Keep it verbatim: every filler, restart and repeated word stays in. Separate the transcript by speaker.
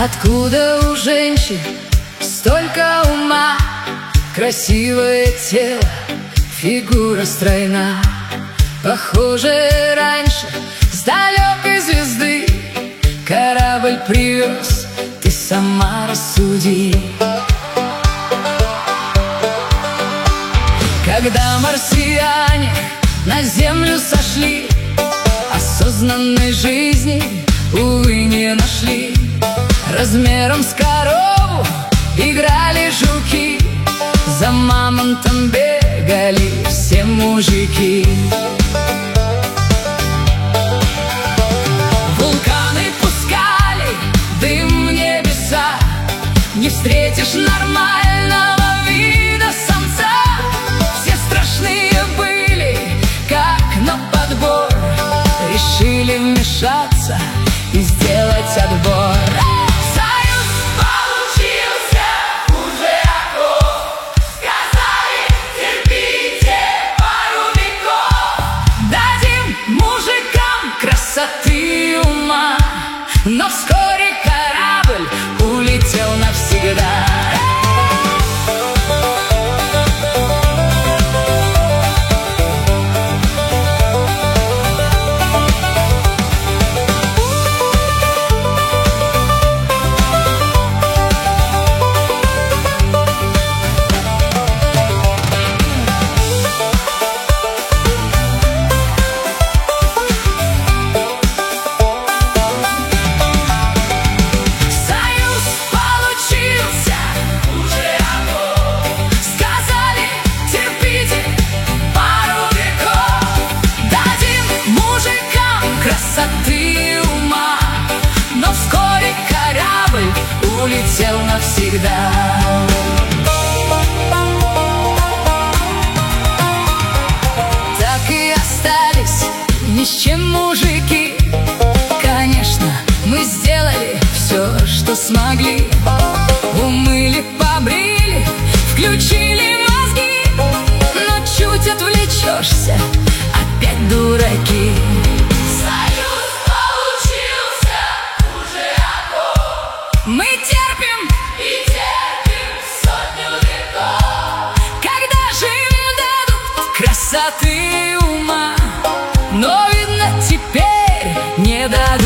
Speaker 1: Откуда у женщин столько ума? Красивое тело, фигура стройна. Похоже, раньше с далекой звезды корабль привез, ты сама рассуди. Когда марсиане на землю сошли, осознанной жизни, увы, не нашли. Размером с корову играли жуки, за мамонтом бегали все мужики. Вулканы пускали дым в небеса, не встретишь нормального вида самца. Все страшные были, как на подбор, решили вмешаться и сделать отбор. Красоты ума, но вскоре корабль улетел навсегда. Улетел навсегда. Так и остались ни с чем мужики. Конечно, мы сделали все, что смогли. Умыли, побрили, включили мозги, но чуть отвлечешься, опять дураки. Мы терпим и терпим сотню веков, когда же им дадут красоты ума, но видно теперь не дадут.